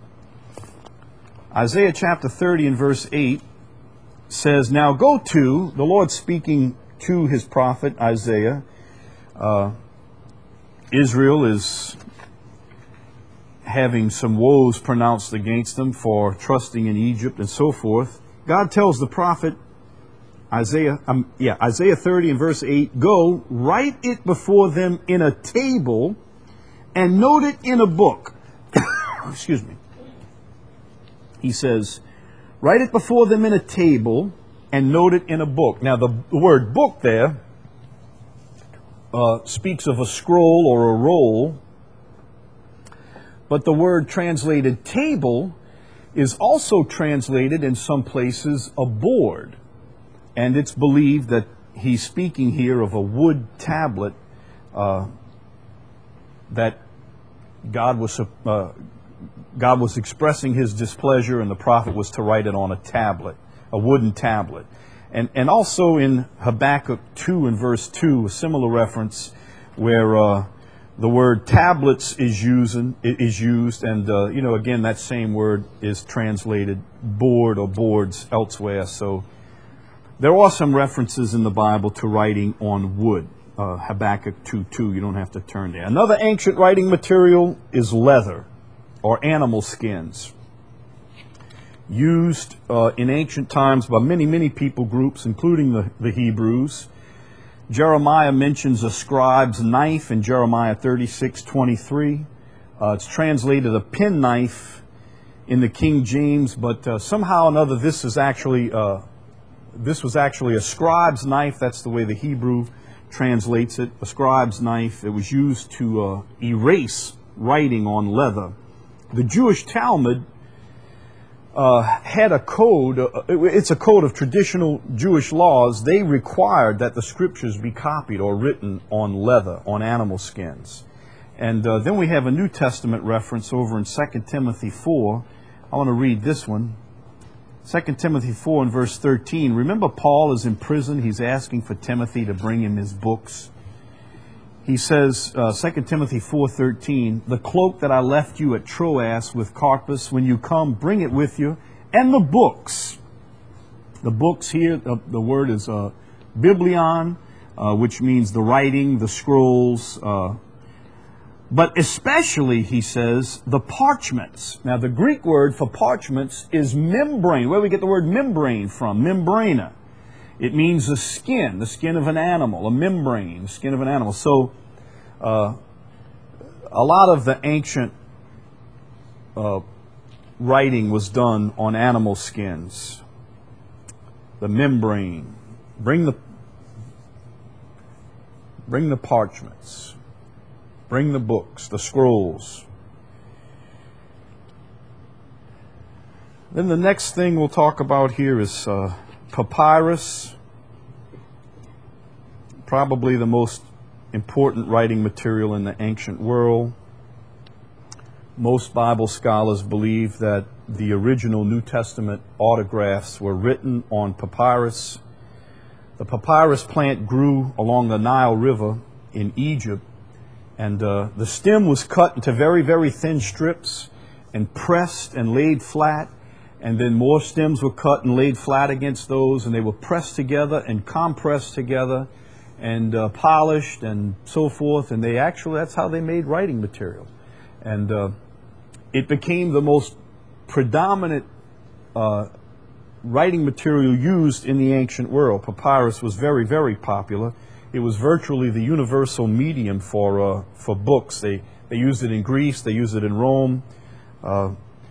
Isaiah chapter thirty and verse eight says, "Now go to," the Lord speaking to his prophet Isaiah. Uh, Israel is having some woes pronounced against them for trusting in Egypt and so forth. God tells the prophet Isaiah, um, yeah, Isaiah thirty and verse eight, "Go, write it before them in a table, and note it in a book." Excuse me. He says, "Write it before them in a table, and note it in a book." Now, the word book there uh, speaks of a scroll or a roll, but the word translated table is also translated in some places a board. And it's believed that he's speaking here of a wood tablet uh, that God was uh, God was expressing his displeasure, and the prophet was to write it on a tablet, a wooden tablet. And and also in Habakkuk two and verse two, a similar reference where uh, the word tablets is using is used, and uh, you know, again, that same word is translated board or boards elsewhere. So there are some references in the Bible to writing on wood. Uh, Habakkuk two two, you don't have to turn there. Another ancient writing material is leather. or animal skins, used uh, in ancient times by many, many people groups, including the, the Hebrews. Jeremiah mentions a scribe's knife in Jeremiah thirty-six twenty-three. Uh, it's translated a penknife in the King James, but uh, somehow or another this is actually uh, this was actually a scribe's knife. That's the way the Hebrew translates it. A scribe's knife. It was used to uh, erase writing on leather. The Jewish Talmud uh, had a code. Uh, it's a code of traditional Jewish laws. They required that the scriptures be copied or written on leather, on animal skins. And uh, then we have a New Testament reference over in Second Timothy four. I want to read this one. Second Timothy four and verse thirteen. Remember, Paul is in prison. He's asking for Timothy to bring him his books. He says, uh, Second Timothy four thirteen, the cloak that I left you at Troas with Carpus, when you come, bring it with you, and the books. The books here, uh, the word is uh, biblion, uh, which means the writing, the scrolls, uh, but especially, he says, the parchments. Now, the Greek word for parchments is membrane. Where do we get the word membrane from? Membrana. It means the skin, the skin of an animal, a membrane, the skin of an animal. So, uh, a lot of the ancient uh, writing was done on animal skins. The membrane. Bring the, bring the parchments. Bring the books, the scrolls. Then the next thing we'll talk about here is uh, papyrus. Probably the most important writing material in the ancient world. Most Bible scholars believe that the original New Testament autographs were written on papyrus. The papyrus plant grew along the Nile River in Egypt. And uh, the stem was cut into very, very thin strips and pressed and laid flat. And then more stems were cut and laid flat against those. And they were pressed together and compressed together and uh, polished and so forth. And they actually, that's how they made writing material. And uh, it became the most predominant uh, writing material used in the ancient world. Papyrus was very, very popular. It was virtually the universal medium for uh, for books. They they used it in Greece. They used it in Rome. Uh,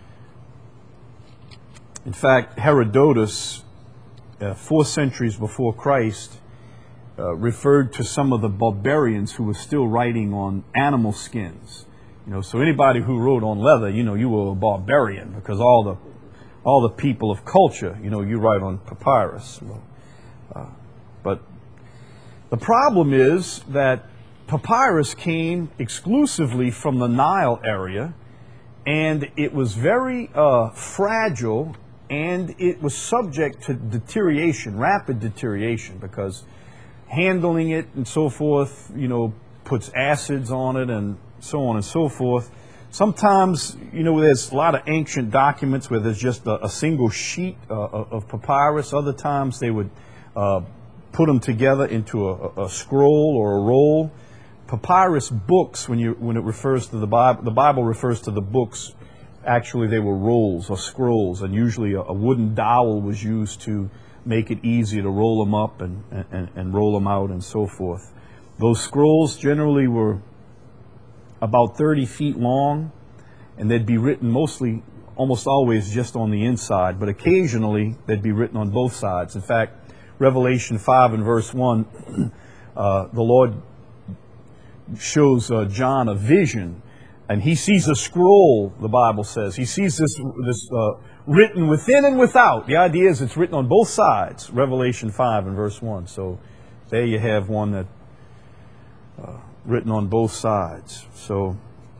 in fact, Herodotus, uh, four centuries before Christ, uh, referred to some of the barbarians who were still writing on animal skins. You know, so anybody who wrote on leather, you know, you were a barbarian because all the all the people of culture, you know, you write on papyrus. Uh, but the problem is that papyrus came exclusively from the Nile area, and it was very uh, fragile, and it was subject to deterioration, rapid deterioration, because handling it and so forth, you know, puts acids on it and so on and so forth. Sometimes, you know, there's a lot of ancient documents where there's just a, a single sheet uh, of papyrus. Other times they would uh, put them together into a, a scroll or a roll. Papyrus books, when you when it refers to the Bible, the Bible refers to the books. Actually, they were rolls or scrolls, and usually a, a wooden dowel was used to make it easier to roll them up and, and, and roll them out and so forth. Those scrolls generally were about thirty feet long, and they'd be written mostly, almost always just on the inside, but occasionally they'd be written on both sides. In fact, Revelation five and verse one, uh, the Lord shows uh, John a vision, and he sees a scroll, the Bible says. He sees this, this uh, written within and without. The idea is it's written on both sides, Revelation five and verse one. So there you have one that uh, written on both sides. So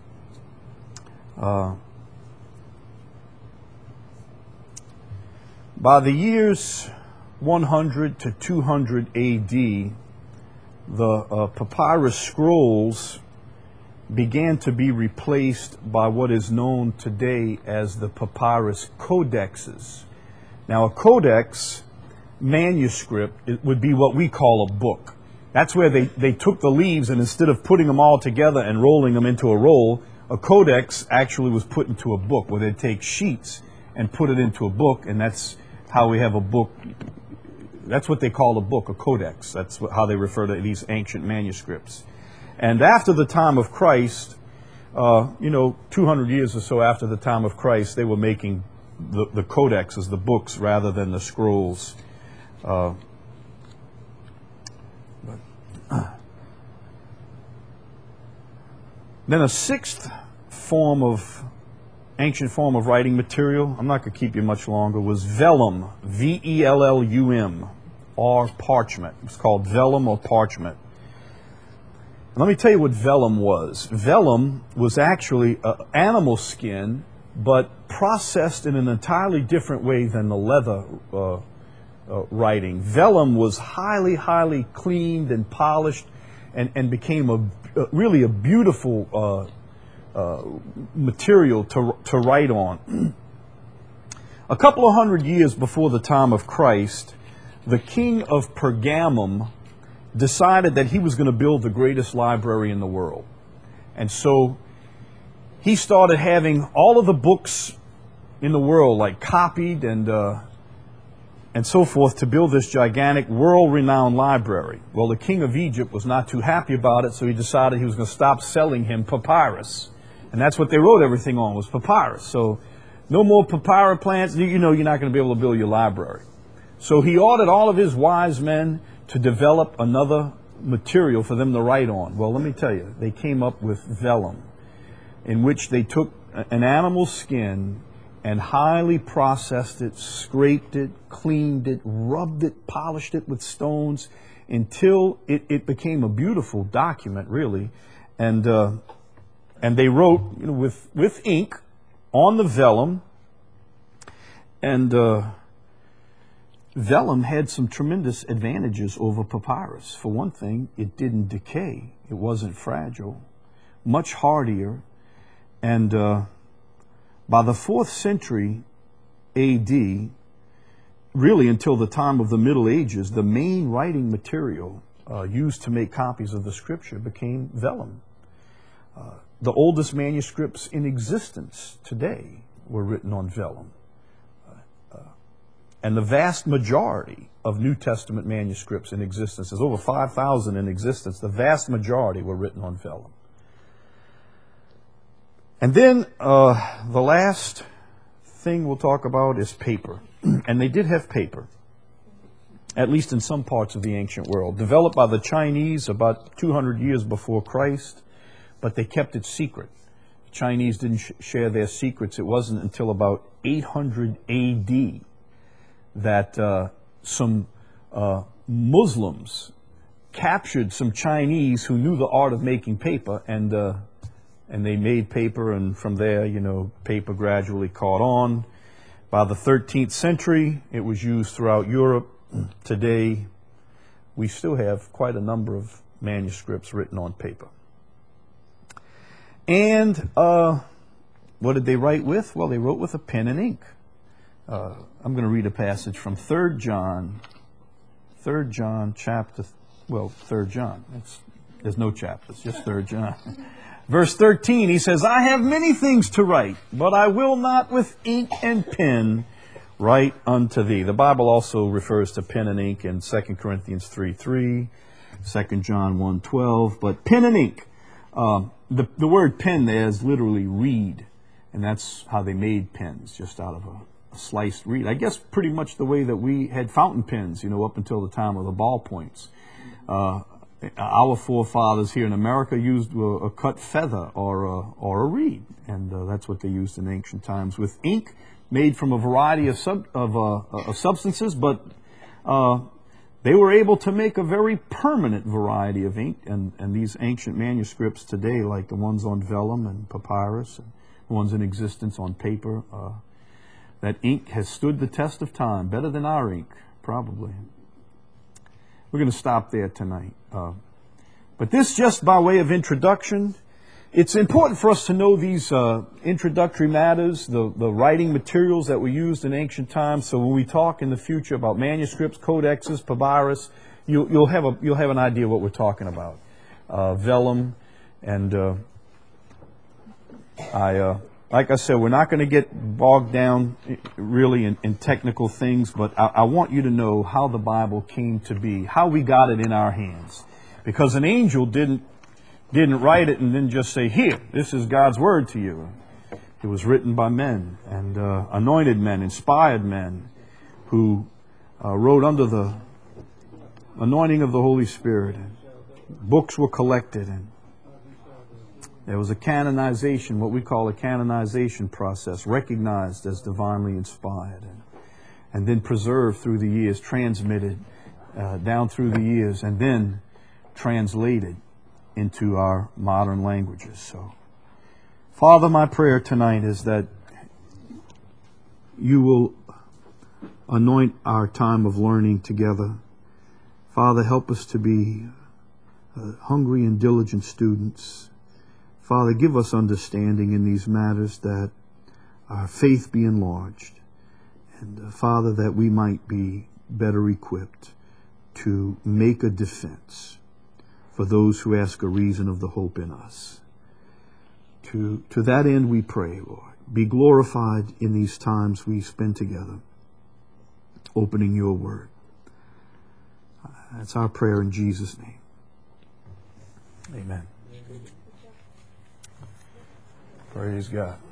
uh, by the years one hundred to two hundred A D, the uh, papyrus scrolls began to be replaced by what is known today as the papyrus codexes. Now, a codex manuscript, it would be what we call a book. That's where they, they took the leaves, and instead of putting them all together and rolling them into a roll, A codex actually was put into a book, where they'd take sheets and put it into a book, and that's how we have a book. That's what they call a book, a codex. That's what, how they refer to these ancient manuscripts. And after the time of Christ, uh, you know, two hundred years or so after the time of Christ, they were making the, the codexes, the books, rather than the scrolls. Uh, but, uh, then a sixth form of ancient form of writing material, I'm not going to keep you much longer, was vellum, V E L L U M, or parchment. It's called vellum or parchment. Let me tell you what vellum was. Vellum was actually uh, animal skin, but processed in an entirely different way than the leather uh, uh, writing. Vellum was highly, highly cleaned and polished, and, and became a, uh, really a beautiful uh, uh, material to, to write on. A couple of hundred years before the time of Christ, the king of Pergamum decided that he was going to build the greatest library in the world. And so he started having all of the books in the world, like, copied and uh, and so forth, to build this gigantic, world-renowned library. Well, the king of Egypt was not too happy about it, so he decided he was going to stop selling him papyrus. And that's what they wrote everything on, was papyrus. So no more papyrus plants. You know you're not going to be able to build your library. So he ordered all of his wise men to develop another material for them to write on. Well, let me tell you, they came up with vellum, in which they took an animal skin and highly processed it, scraped it, cleaned it, rubbed it, polished it with stones, until it, it became a beautiful document, really. And uh, and they wrote, you know, with, with ink on the vellum, and uh, vellum had some tremendous advantages over papyrus. For one thing, it didn't decay. It wasn't fragile. Much hardier. And uh, by the fourth century A D, really until the time of the Middle Ages, the main writing material uh, used to make copies of the Scripture became vellum. Uh, the oldest manuscripts in existence today were written on vellum. And the vast majority of New Testament manuscripts in existence, there's over five thousand in existence, the vast majority were written on vellum. And then uh, the last thing we'll talk about is paper. And they did have paper, at least in some parts of the ancient world, developed by the Chinese about two hundred years before Christ, but they kept it secret. The Chinese didn't sh- share their secrets. It wasn't until about eight hundred A D that uh, some uh, Muslims captured some Chinese who knew the art of making paper, and uh, and they made paper, and from there, you know, paper gradually caught on. By the thirteenth century, it was used throughout Europe. Today, we still have quite a number of manuscripts written on paper. And uh, what did they write with? Well, they wrote with a pen and ink. Uh, I'm going to read a passage from Third John, Third John chapter, well, Third John. It's, there's no chapters, just Third John. Verse thirteen, he says, I have many things to write, but I will not with ink and pen write unto thee. The Bible also refers to pen and ink in Second Corinthians three three, Second John one twelve, but pen and ink. Uh, the, the word pen there is literally reed, and that's how they made pens, just out of a sliced reed. I guess pretty much the way that we had fountain pens, you know, up until the time of the ballpoints. Uh, our forefathers here in America used a, a cut feather or a, or a reed, and uh, that's what they used in ancient times, with ink made from a variety of, sub, of, uh, of substances, but uh, they were able to make a very permanent variety of ink, and, and these ancient manuscripts today, like the ones on vellum and papyrus, and the ones in existence on paper, uh, that ink has stood the test of time, better than our ink, probably. We're going to stop there tonight. Uh, but this just by way of introduction. It's important for us to know these uh, introductory matters, the, the writing materials that were used in ancient times, so when we talk in the future about manuscripts, codexes, papyrus, you, you'll, have a, you'll have an idea what we're talking about. Uh, vellum and... Uh, I, uh, like I said, we're not going to get bogged down really in, in technical things, but I, I want you to know how the Bible came to be, how we got it in our hands. Because an angel didn't didn't write it and then just say, here, this is God's word to you. It was written by men and uh, anointed men, inspired men who uh, wrote under the anointing of the Holy Spirit. And books were collected, and there was a canonization, what we call a canonization process, recognized as divinely inspired, and, and then preserved through the years, transmitted uh, down through the years, and then translated into our modern languages. So, Father, my prayer tonight is that you will anoint our time of learning together. Father, help us to be uh, hungry and diligent students. Father, give us understanding in these matters, that our faith be enlarged. And uh, Father, that we might be better equipped to make a defense for those who ask a reason of the hope in us. To, to that end we pray, Lord. Be glorified in these times we spend together, opening your word. That's our prayer in Jesus' name. Amen. Praise God.